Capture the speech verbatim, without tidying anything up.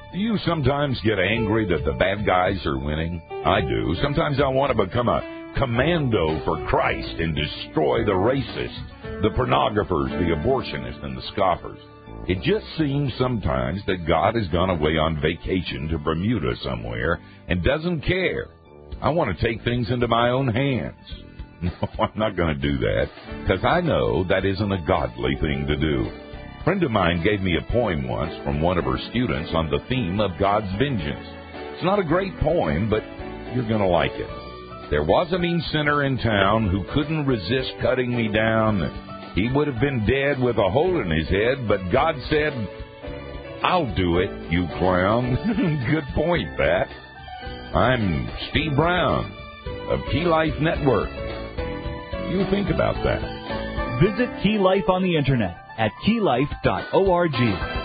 Do you sometimes get angry that the bad guys are winning? I do. Sometimes I want to become a commando for Christ and destroy the racists, the pornographers, the abortionists, and the scoffers. It just seems sometimes that God has gone away on vacation to Bermuda somewhere and doesn't care. I want to take things into my own hands. No, I'm not going to do that, because I know that isn't a godly thing to do. A friend of mine gave me a poem once from one of her students on the theme of God's vengeance. It's not a great poem, but you're going to like it. There was a mean sinner in town who couldn't resist cutting me down. He would have been dead with a hole in his head, but God said, I'll do it, you clown. Good point, Pat. I'm Steve Brown of Key Life Network. You think about that. Visit Key Life on the internet at key life dot org.